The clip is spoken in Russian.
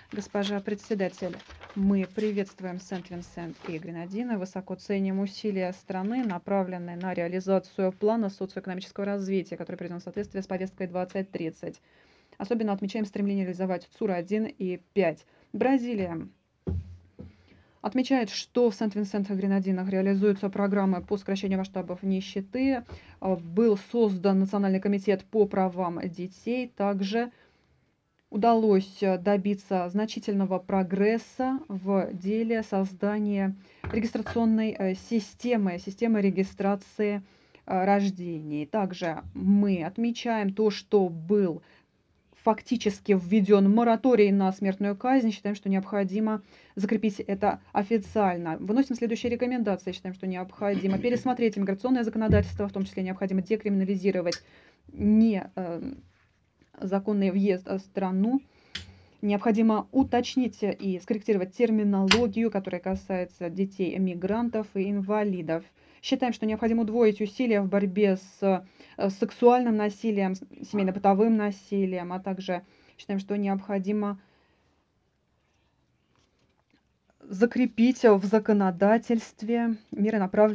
Госпожа председатель, мы приветствуем Сент-Винсент и Гренадины, высоко ценим усилия страны, направленные на реализацию плана социоэкономического развития, который приведен в соответствие с повесткой 2030. Особенно отмечаем стремление реализовать ЦУР-1 и 5. Бразилия отмечает, что в Сент-Винсент и Гренадинах реализуются программы по сокращению масштабов нищеты. Был создан Национальный комитет по правам детей. Также удалось добиться значительного прогресса в деле создания регистрационной системы регистрации рождений. Также мы отмечаем то, что был фактически введен мораторий на смертную казнь. Считаем, что необходимо закрепить это официально. Выносим следующие рекомендации. Считаем, что необходимо пересмотреть иммиграционное законодательство, в том числе необходимо декриминализировать незаконный въезд в страну. Необходимо уточнить и скорректировать терминологию, которая касается детей-мигрантов и инвалидов. Считаем, что необходимо удвоить усилия в борьбе с сексуальным насилием, семейно-бытовым насилием, а также считаем, что необходимо закрепить в законодательстве меры, направленные